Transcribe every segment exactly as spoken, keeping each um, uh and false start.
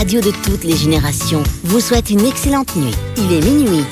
radio de toutes les générations vous souhaite une excellente nuit. Il est minuit.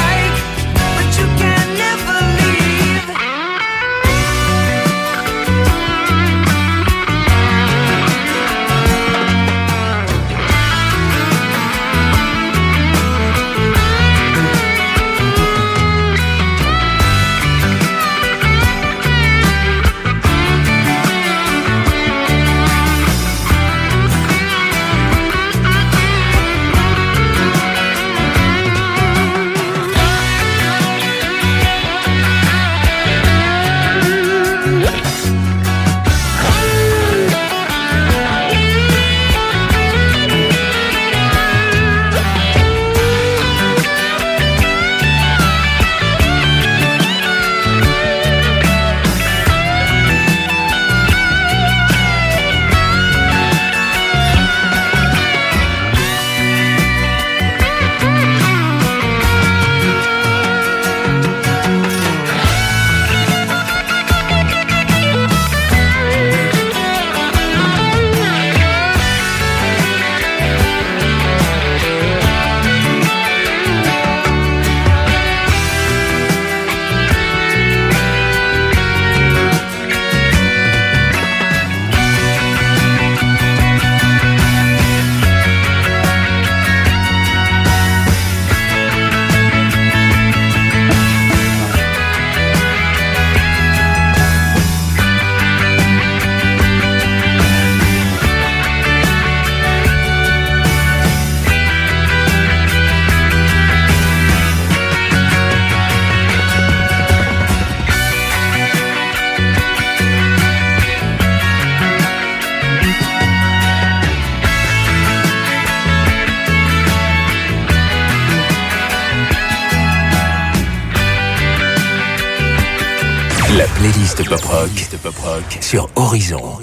But you can never leave. playlist pop rock, pop rock sur Horizon.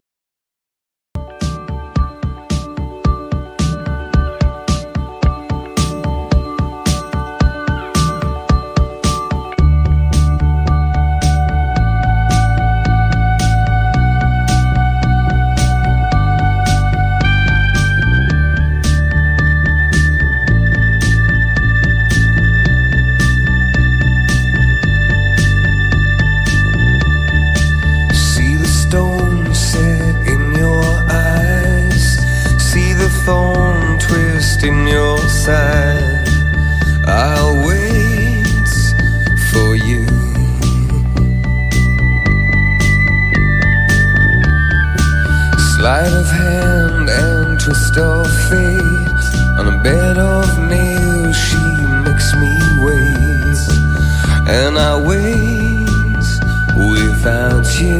In your side, I'll wait for you. Sleight of hand and twist of fate. On a bed of nails, she makes me wait, and I wait without you,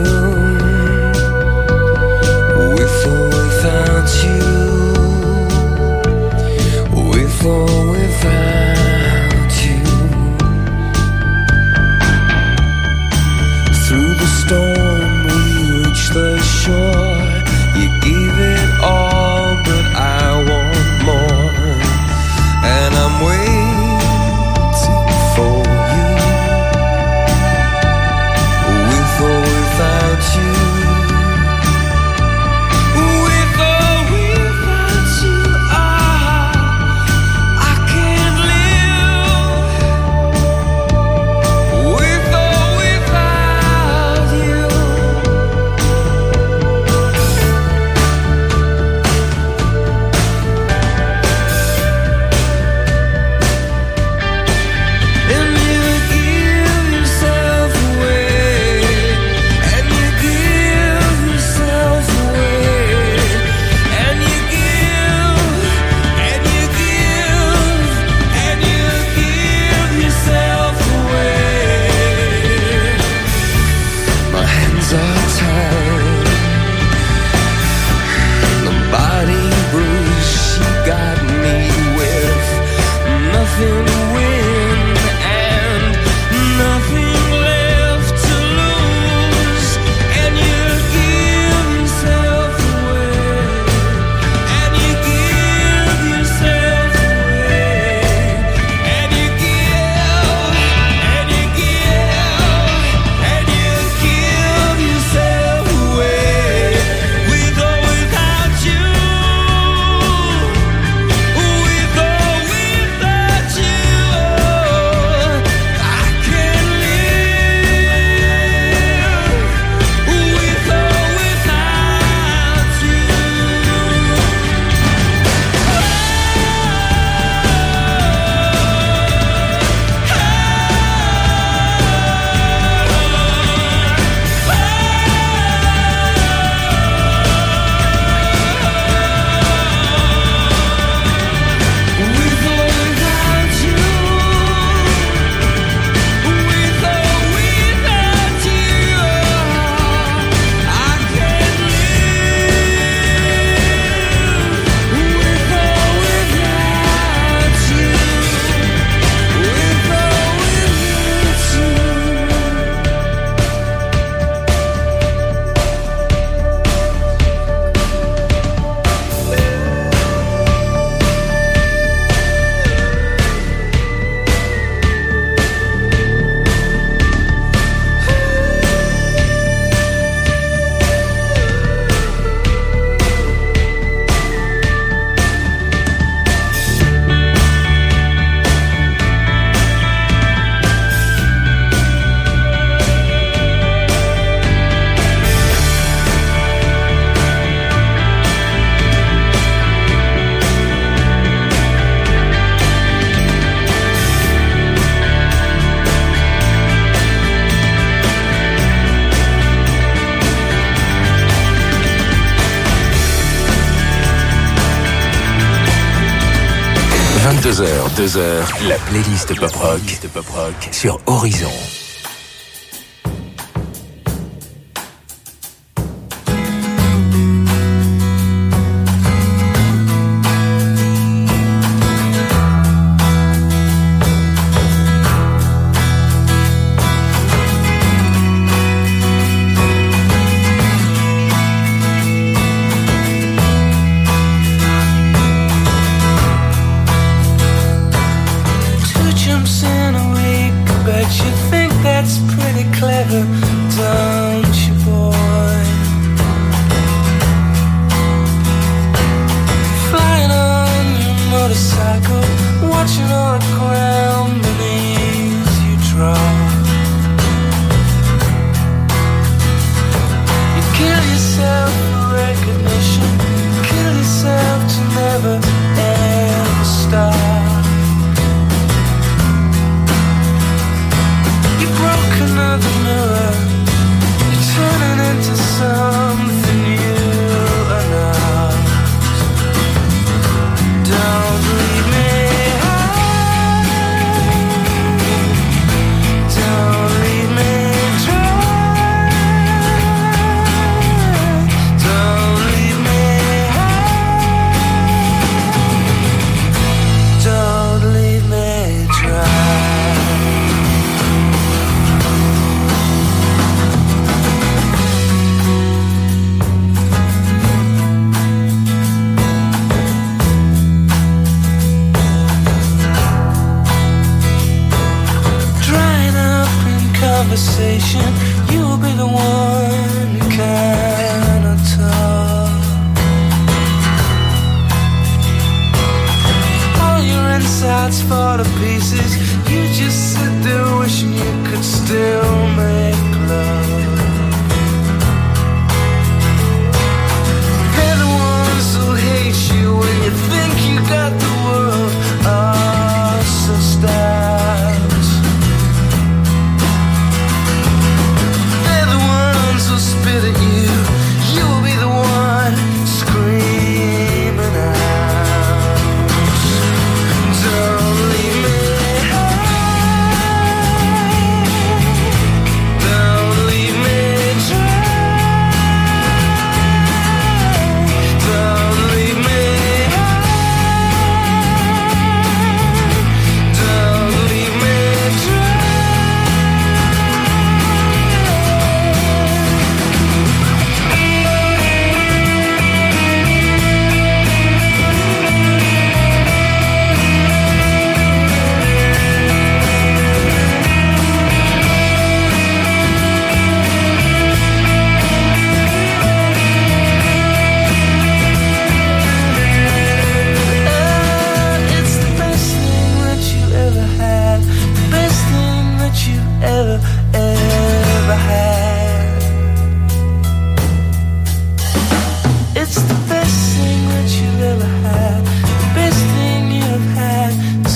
with or without you. With or without you. Through the storm we reach the shore. You gave it all, but I want more. And I'm waiting for you. With or without you. vingt-deux heures, deux heures, la playlist pop rock, pop rock sur Horizon.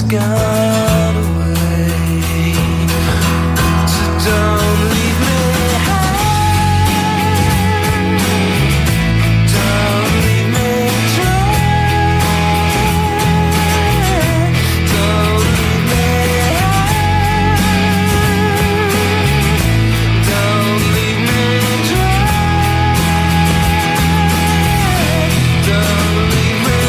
got away. So don't leave me high, don't leave me dry, don't leave me high, don't leave me dry, don't leave me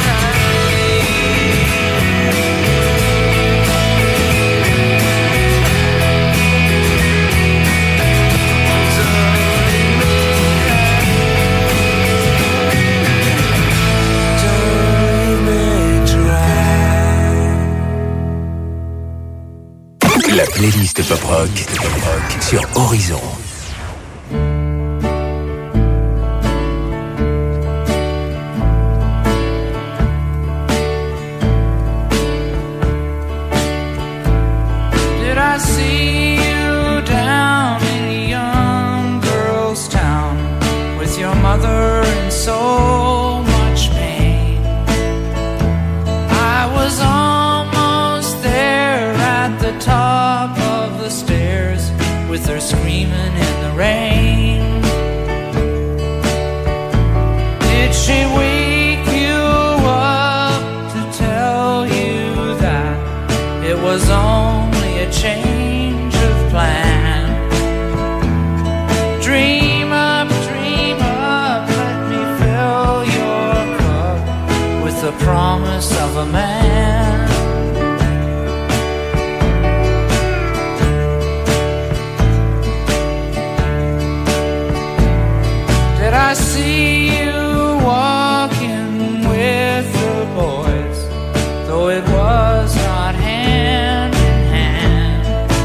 La playlist Pop Rock sur Horizon. Did I see you down in a young girl's town with your mother in so much pain? I was almost there at the top of the stairs with her screaming in the rain. Did she wake you up to tell you that it was only a change of plan? Dream up, dream up, let me fill your cup with the promise of a man. Did I see you walking with the boys, though it was not hand in hand?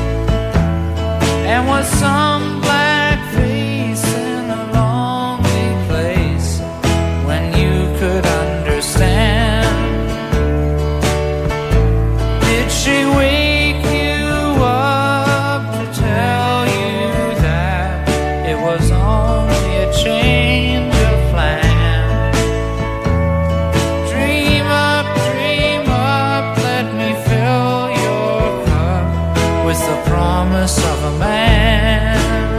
And was some black face in a lonely place when you could understand? Did she wake you up to tell you that it was only a change of plan? Dream up, dream up, let me fill your cup with the promise of a man.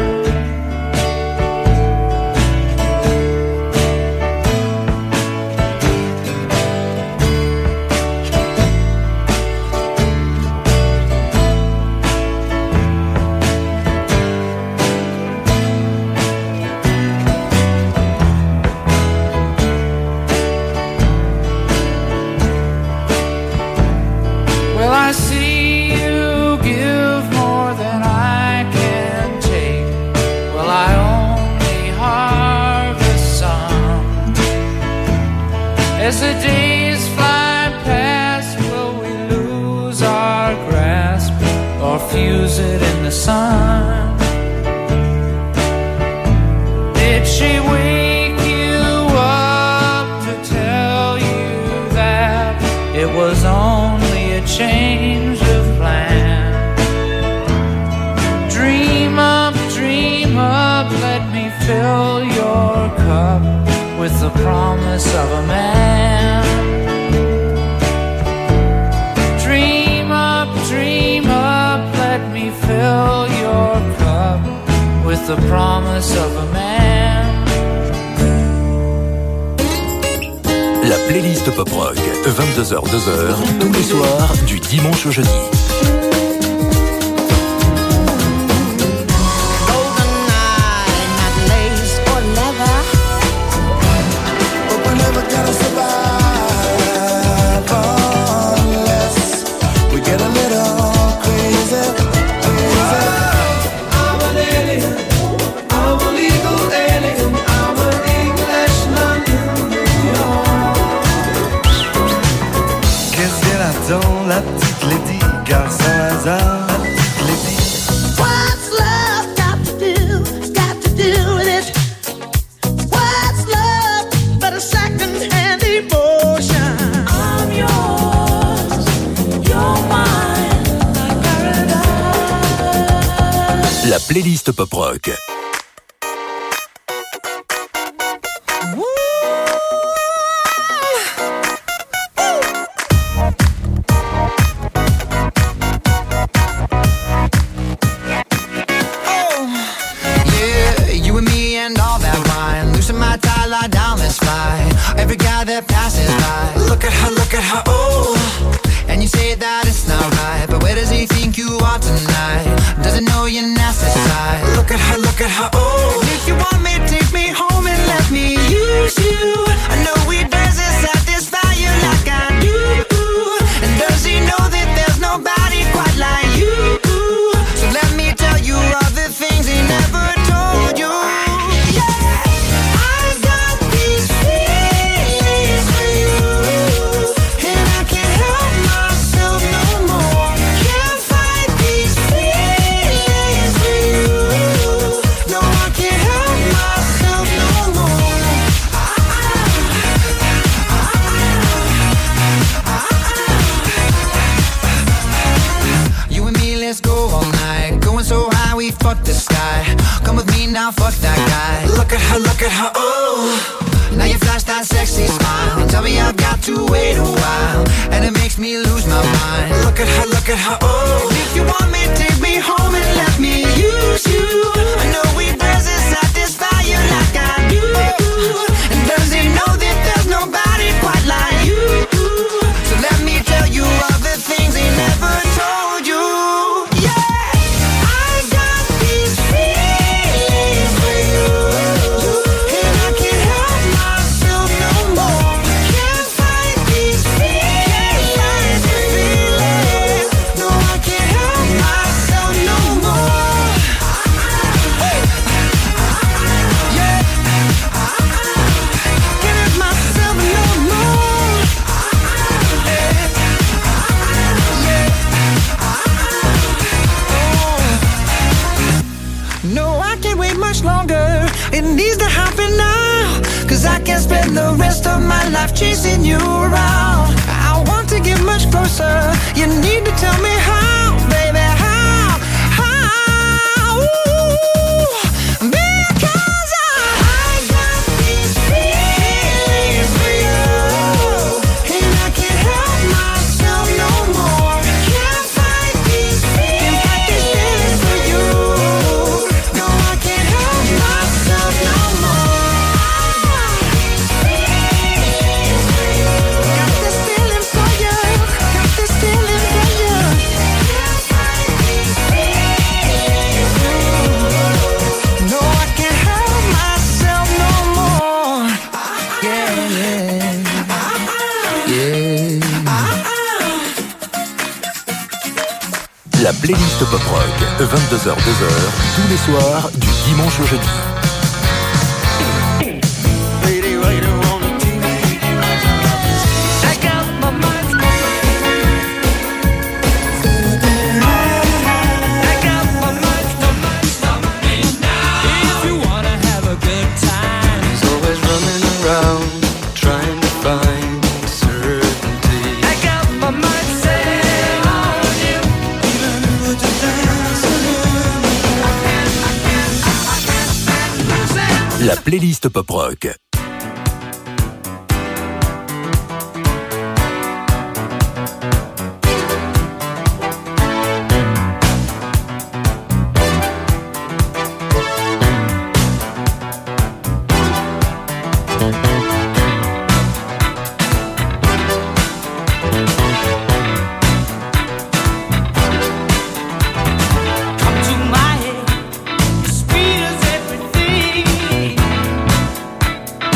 Well, I see you give more than I can take. Well, I only harvest some. As the days fly past, will we lose our grasp or fuse it in the sun? Did she wake you up to tell you that it was only a change of plan? Dream up, dream up, let me fill your cup with the promise of a man. Dream up, dream up, let me fill your cup with the promise of a man. La playlist Pop Rock, vingt-deux heures deux heures, tous les soirs, du dimanche au jeudi. La petite Lady, car sans hasard, la petite Lady. What's love got to do, got to do with it? What's love but a second-hand emotion? I'm yours, you're mine, like paradise. La playlist Pop Rock. that passes by. Look at her, look at her, oh. And you say that it's not right, but where does he think you are tonight? Doesn't know your nasty side. Look at her, look at her, oh. And if you want me, take me home and let me use you. I know we dance and satisfy you like I do. And does he know that there's nobody quite like you? So let me tell you all the things he never told you. Fuck the sky, come with me now, fuck that guy. Look at her, look at her, oh. Now you flash that sexy smile. Tell me I've got to wait a while, and it makes me lose my mind. Look at her, look at her, oh. If you want me, take me home and let me use you. I know we dance and satisfy you like I do. And does he know that there's nobody quite like you? So let me tell you all the things he never told you. It needs to happen now, cause I can't spend the rest of my life chasing you around. I want to get much closer, you need to tell me how, baby, how, how, ooh, because I got these feelings for you, and I can't help myself no more. Can't fight these feelings for you, no, I can't help myself no more. Got this feeling for you, got this feeling for you. Can't fight these feelings for you. No, I can't help myself no more. Yeah, yeah, yeah. La playlist Pop Rock, vingt-deux heures deux heures, tous les soirs, du dimanche au jeudi. La playlist Pop Rock. Come to my head, as sweet as everything.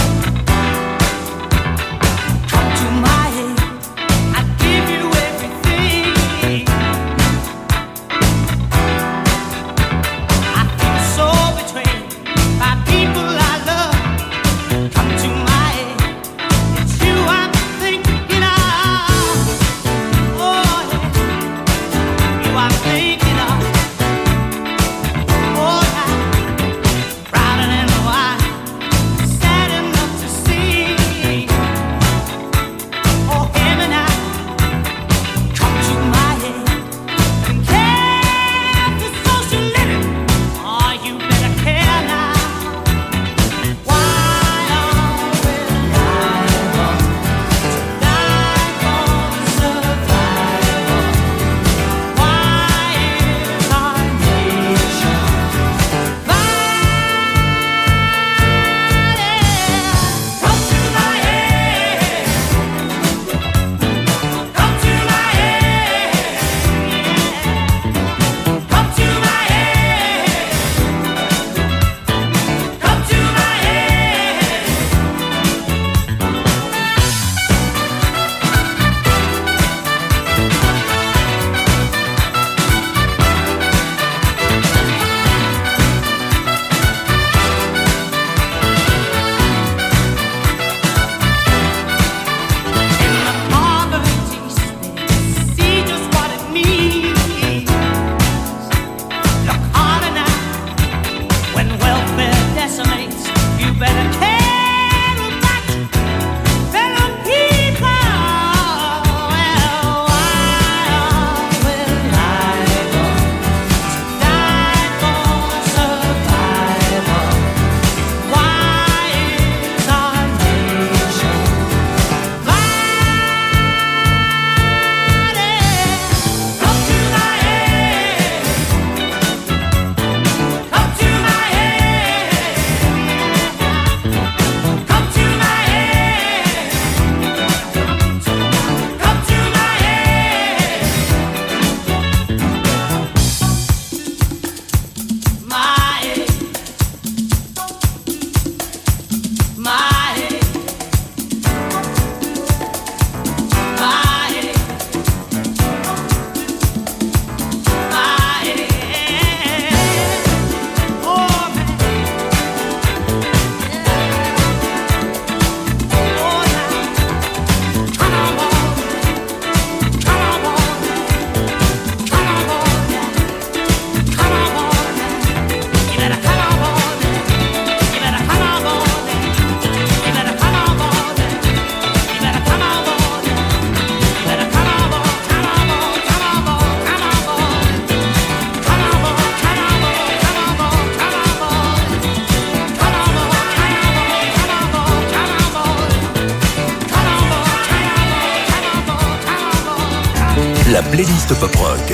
La playlist pop rock.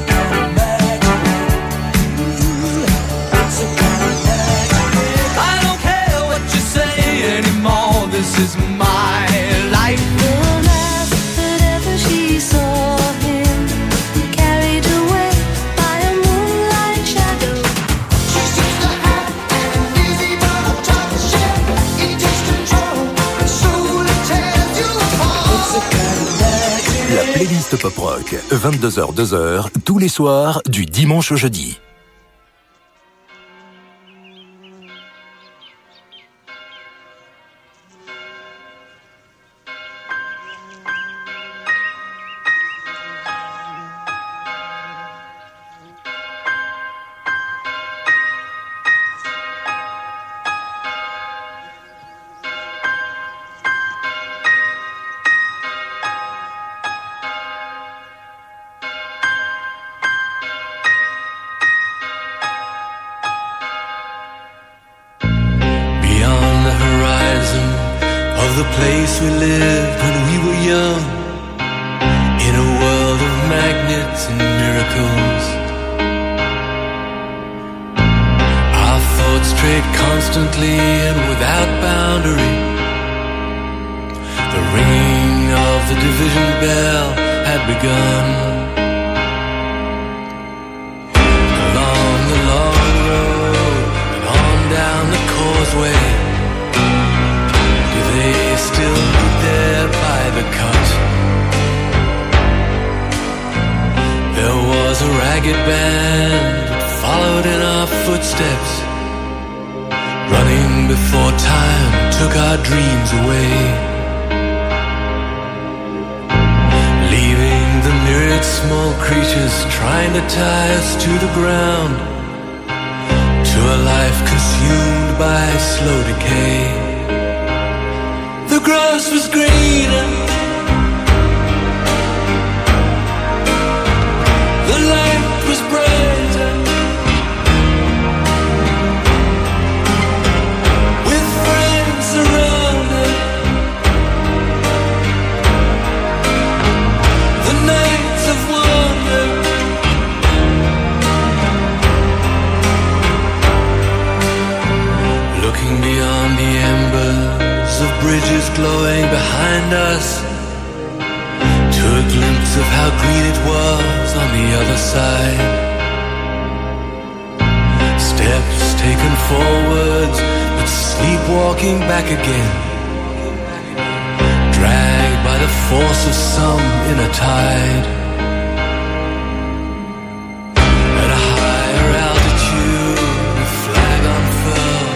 This is my life. The last that ever she saw him, carried away by a moonlight shadow. She seems to have an easy but tough ship. He takes control and slowly tears you apart. La playlist pop rock, vingt-deux heures deux heures, tous les soirs, du dimanche au jeudi. The place we lived when we were young, in a world of magnets and miracles. Our thoughts strayed constantly and without boundary. The ringing of the division bell had begun. Along the long road and on down the causeway, they still meet there by the cut. There was a ragged band that followed in our footsteps, running before time took our dreams away, leaving the myriad small creatures trying to tie us to the ground, to a life consumed by slow decay. The grass was greener, the light was brighter, with friends around us. The nights of wonder, looking beyond the embers of bridges glowing behind us, to a glimpse of how green it was on the other side. Steps taken forwards, but sleepwalking back again, dragged by the force of some inner tide. At a higher altitude, the flag unfurled,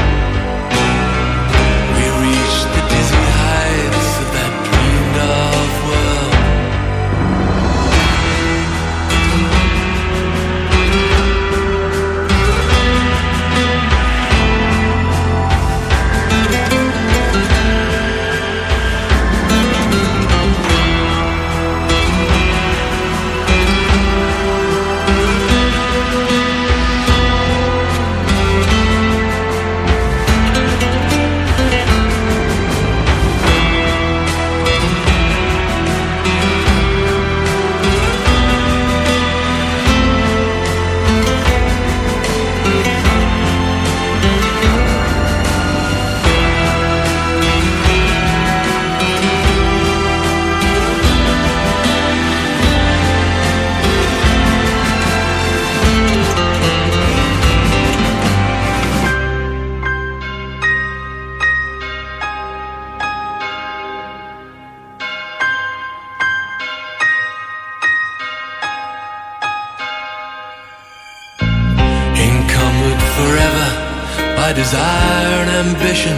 desire and ambition.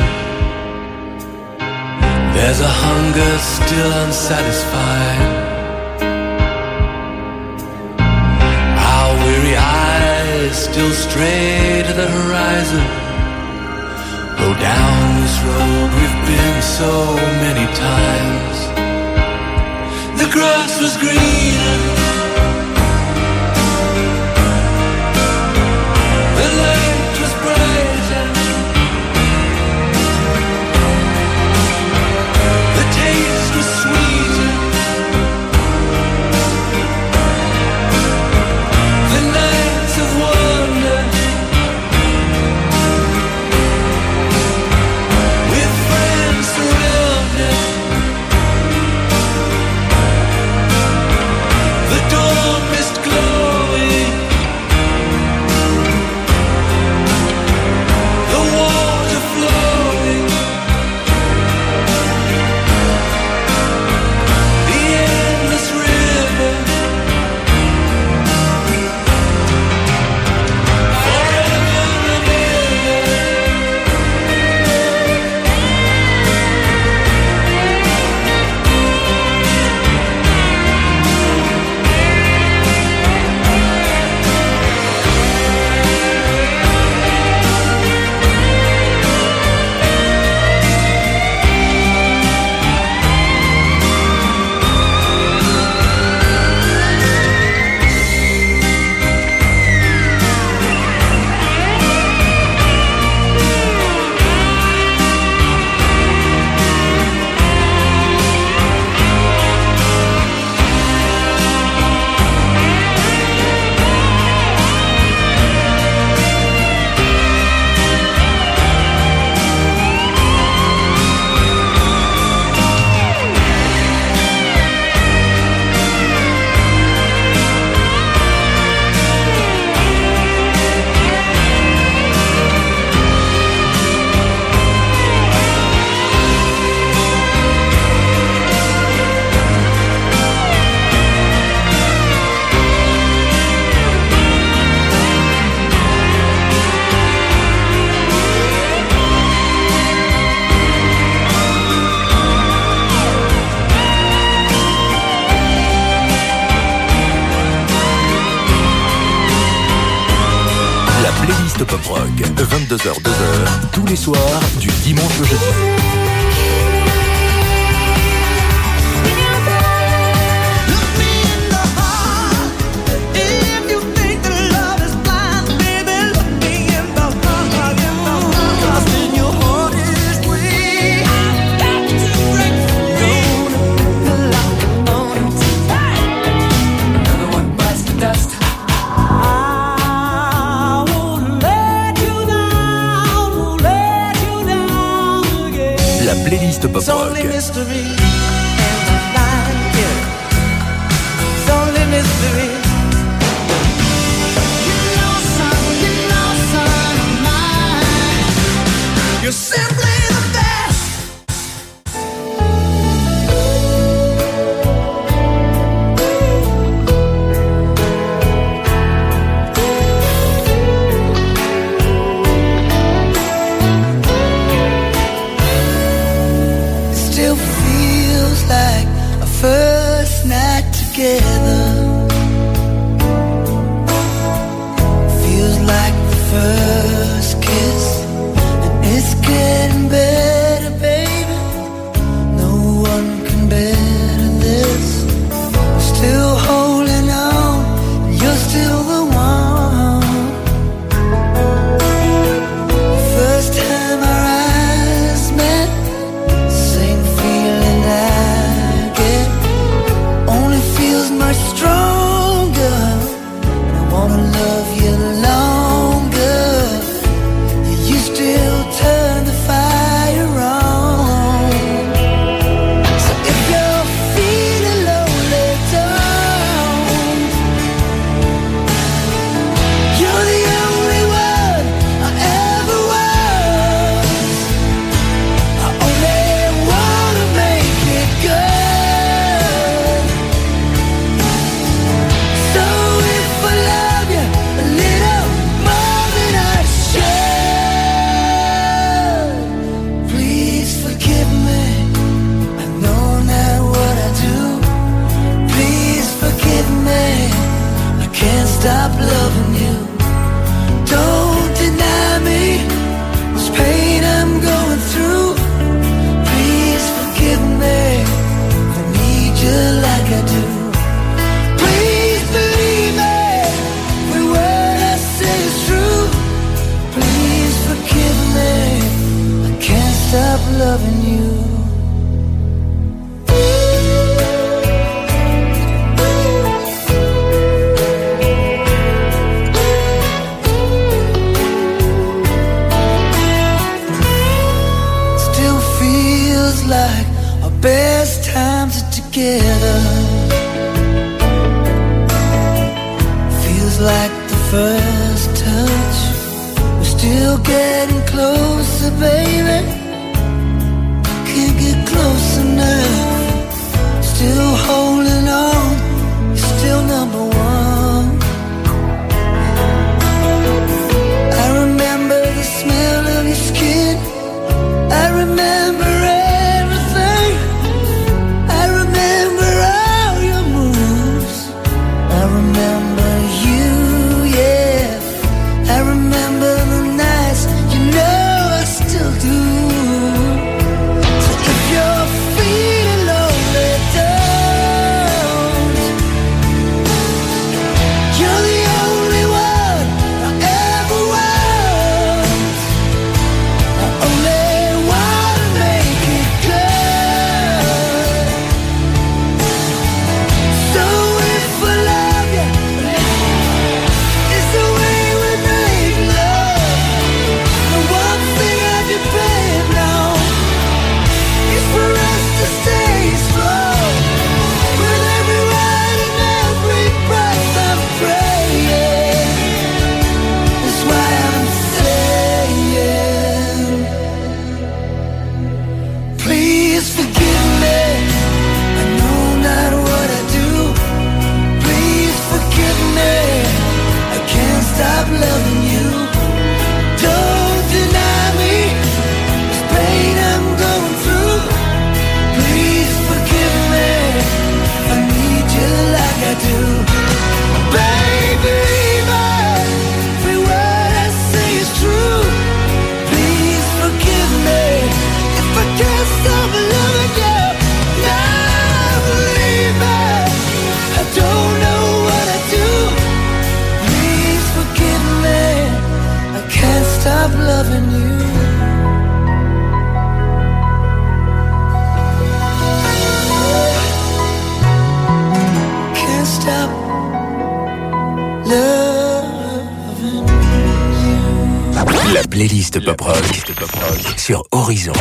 There's a hunger still unsatisfied. Our weary eyes still stray to the horizon. Go down this road we've been so many times. The grass was greener, the light was brighter, the taste was sweeter, vingt-deux heures deux heures, tous les soirs, du dimanche au jeudi. Playlist Pop Rock. I remember the nights, you know I still do. playlist Pop Rock sur Horizon.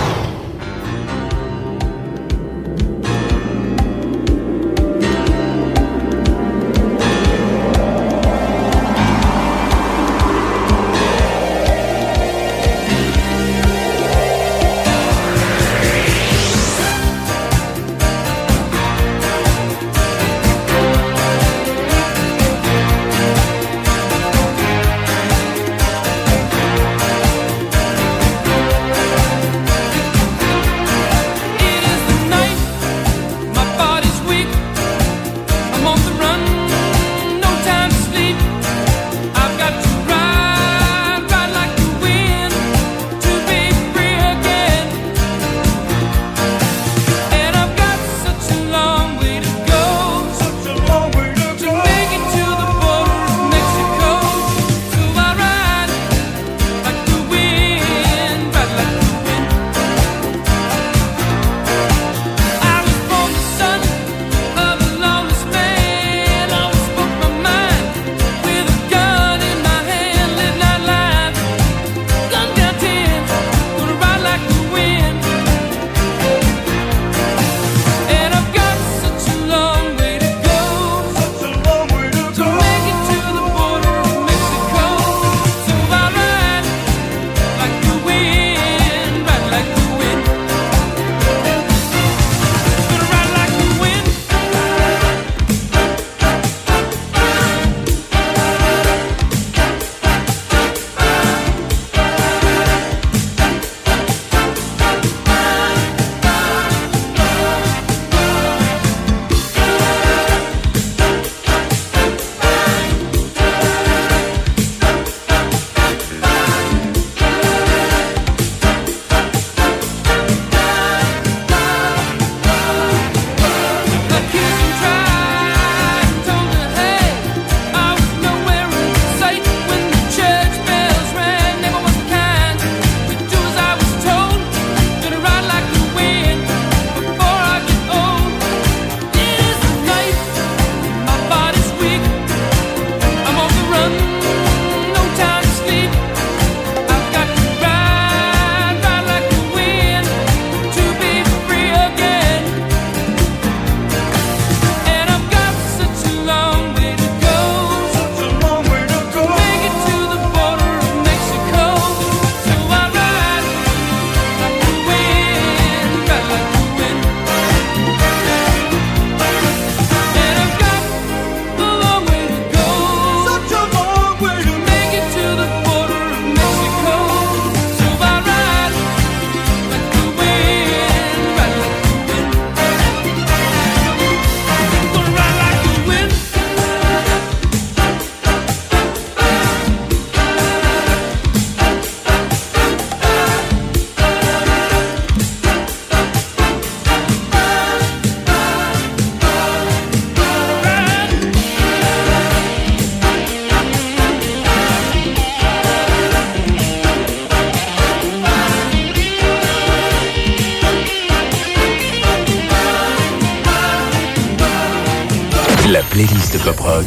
La playlist Pop Rock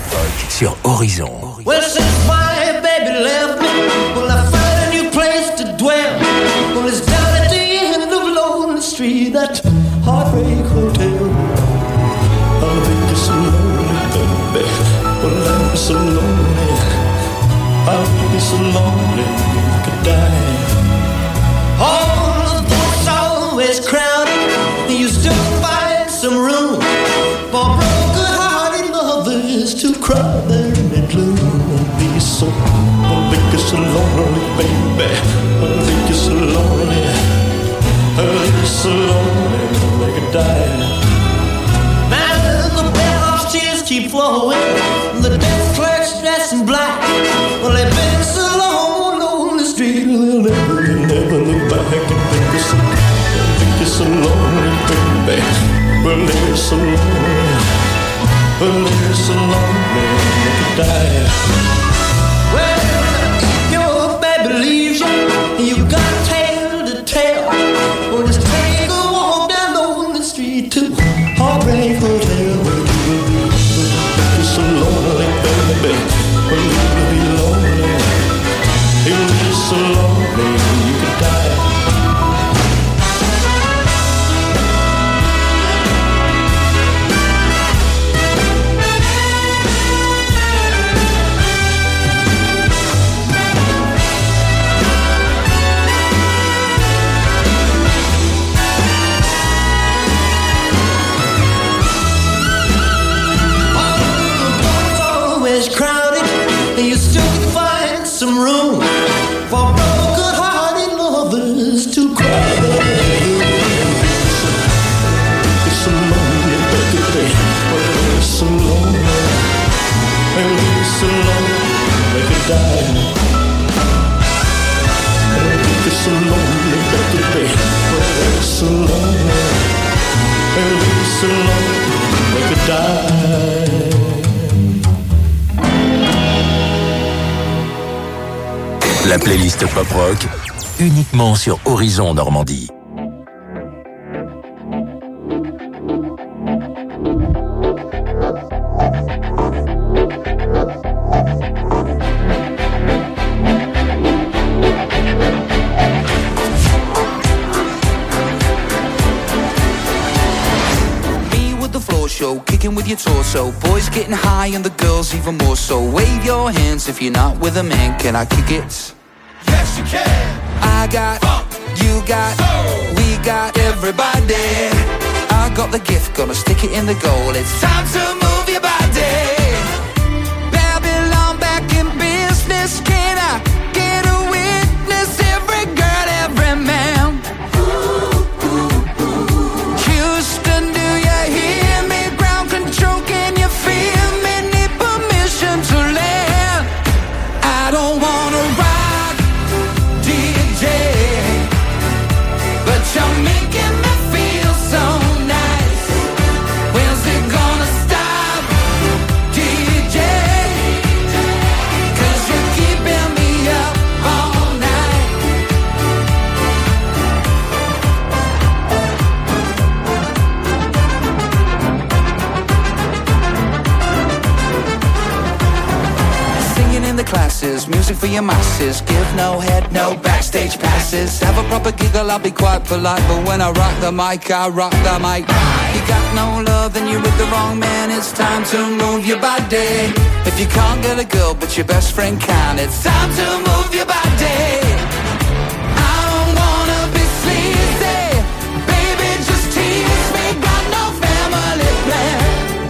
sur Horizon. Well, since my baby left me, well, I found a new place to dwell. Well, it's down at the end of Lonely Street, that heartbreak hotel. I'll be so lonely, baby. Well, I'm so lonely. I'll be so lonely, I could die. All the doors always crowded. You still find some room for broken-hearted lovers to cry there in the gloom. I'll be so, I'll be so lonely, baby. I'll be so lonely. I'll be so lonely, I could die. Now the bellhop's tears keep flowing. The desk clerk's dressed in black. Well, they've been so long on the street, they'll never, they'll never look back and think you're so, think you're so lonely, baby. Well, they're so lonely. Well, they're so lonely, they could die. Well, if your baby leaves you, you got a tale to tell. Well, just take a walk down on the street to Heartbreak Hotel. Well, you will be, you're so lonely, baby. Well, you will be lonely. You'll be La playlist Pop Rock, uniquement sur Horizon Normandie. Kicking with your torso, boys getting high and the girls even more so. Wave your hands if you're not with a man. Can I kick it? Yes, you can. I got, funk, you got, soul. We got everybody. I got the gift, gonna stick it in the goal. It's time to move your body. Babylon back in business. Can I get a witness? Every girl, every man. Houston, do you hear me? Control, can you feel me? Need permission to land. I don't wanna rock, D J, but you're making me feel so nice. When's it gonna stop, D J? 'Cause you're keeping me up all night. The classes, music for your masses. Give no head, no backstage passes. Have a proper giggle, I'll be quite polite. But when I rock the mic, I rock the mic. You got no love, then you're with the wrong man. It's time to move your body. If you can't get a girl, but your best friend can, it's time to move your body. I don't wanna be sleazy, baby, just tease me. Got no family plan.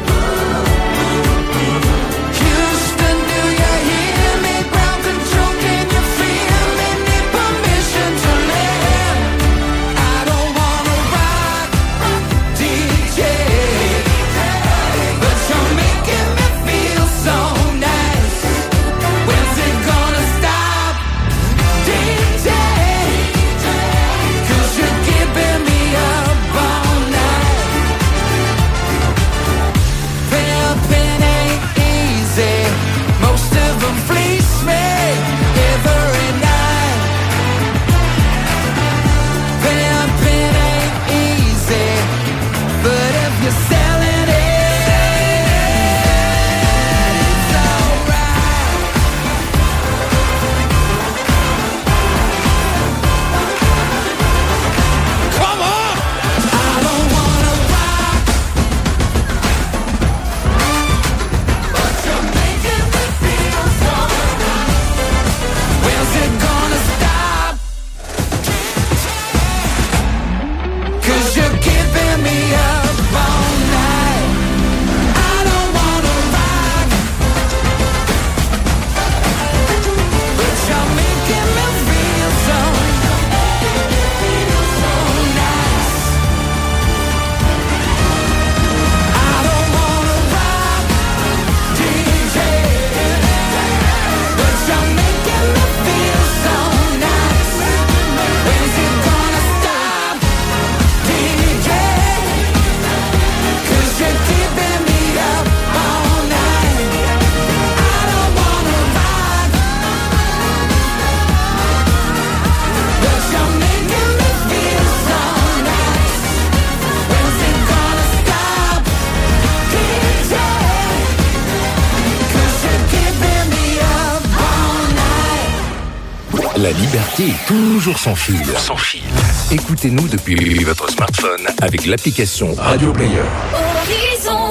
La liberté est toujours sans fil. Sans fil. Écoutez-nous depuis votre smartphone avec l'application Radio Player. Horizon.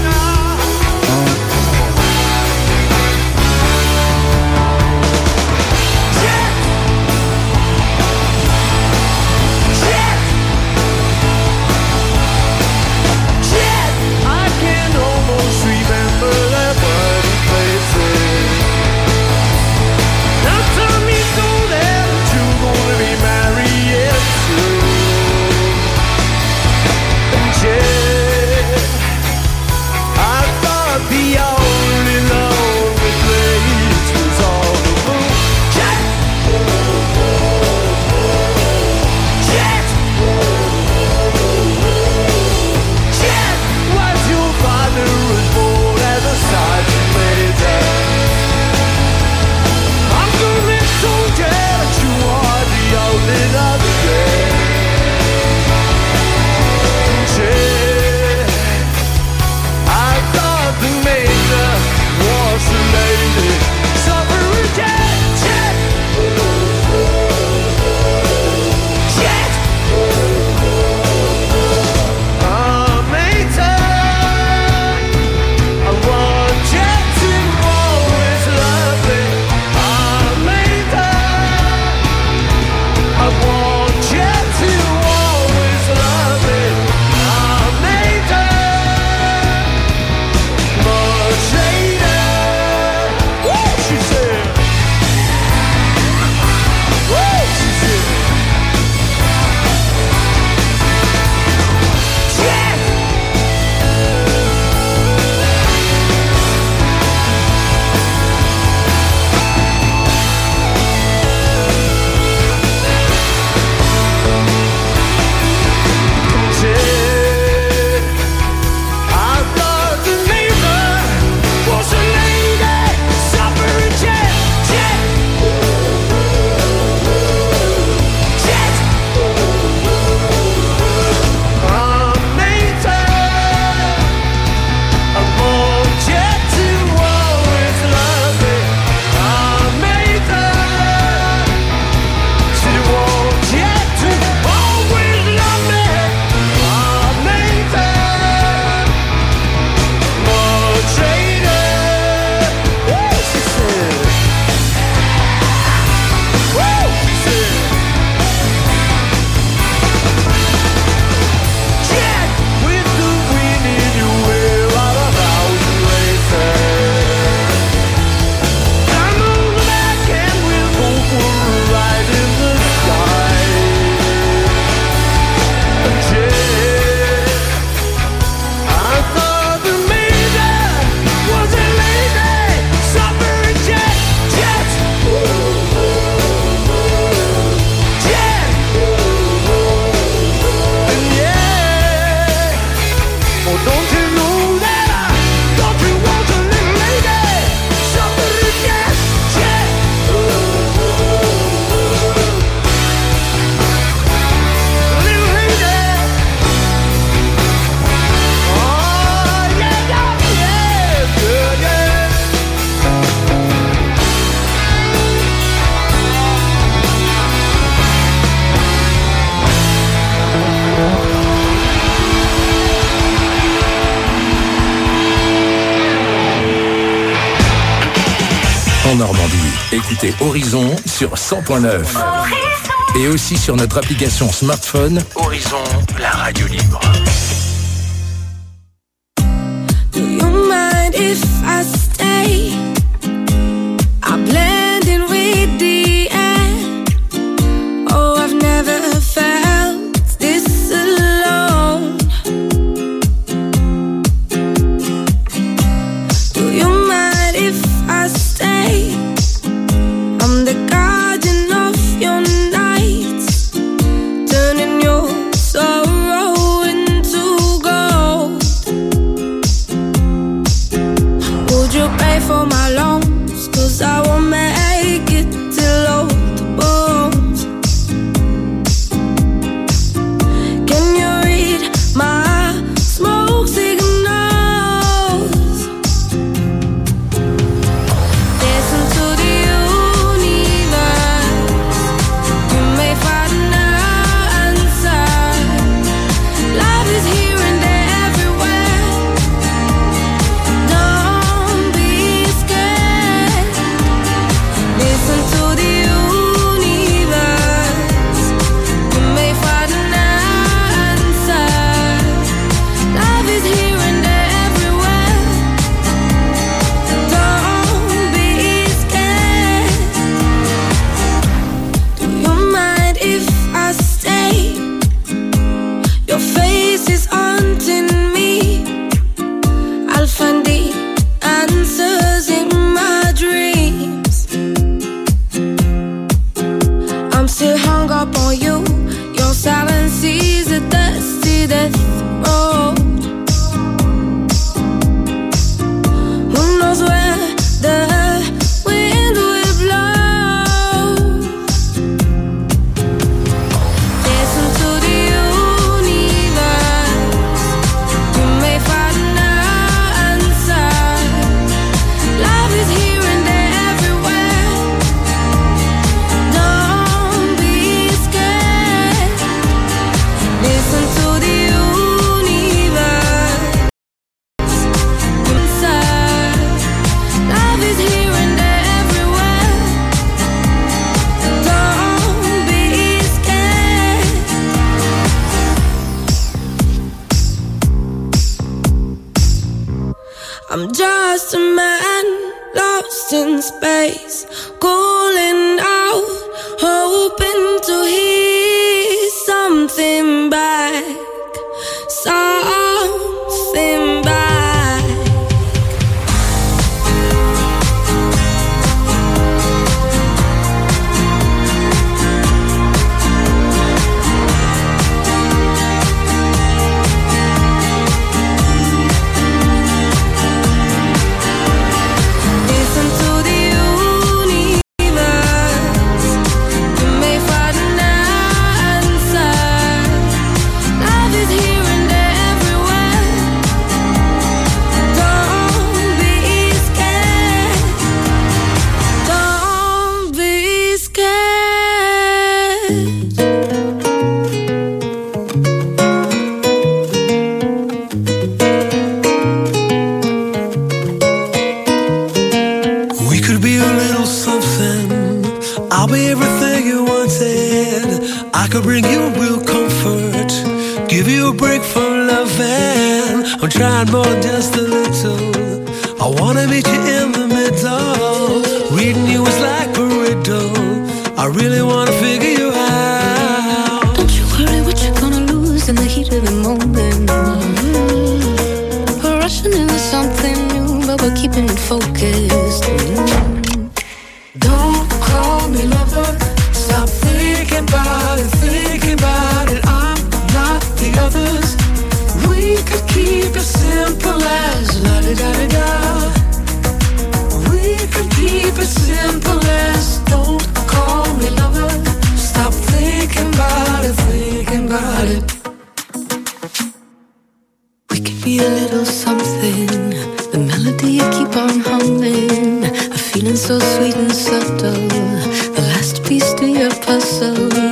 Oh, en Normandie. Écoutez Horizon sur cent point neuf. Et aussi sur notre application smartphone Horizon, la radio libre. Do you mind if I stay? I blend in with the air. Oh, I've never felt this alone. Do you mind if I stay? I'm the guardian of your nights, turning your sorrow into gold. Would you pay for my loans? 'Cause I won't make it till old bones. Can you read my smoke signals? Listen to the universe. You may find an answer. Love is here and there everywhere. Don't be scared. Listen to the universe. You may find an answer. Love is here and there everywhere. Don't be scared. Do you mind if I stay? Your face is haunting me. I'll find the answers in my dreams. I'm still hung up on you. Your silence is a dusty death road. Who knows where the wind will blow? Listen to the universe. You may find an answer. Love is here and there everywhere. Don't be scared. Listen to the universe. Answer. Love is here and there everywhere. Don't be scared. I'm just a man lost in space, calling out, hoping to hear something back, something back. Listen to the universe. You may find an answer. Love is here and there everywhere. Don't be scared. Don't be scared. We could be a little something. I'll be everything you wanted. I could bring you real comfort, give you a break from loving. I'm trying more than just a little. I wanna meet you in the middle. Reading you is like a riddle. I really wanna figure you out. Don't you worry what you're gonna lose in the heat of the moment. We're rushing into something new, but we're keeping it focused. Don't call me lover. Stop thinking about it, thinking about it. I'm not the others. We could keep it simple as la di da di da. We could keep it simple as don't call me lover. Stop thinking about it, thinking about it. We could be a little something. The melody you keep on humming. A feeling so sweet and subtle. The last piece to your puzzle.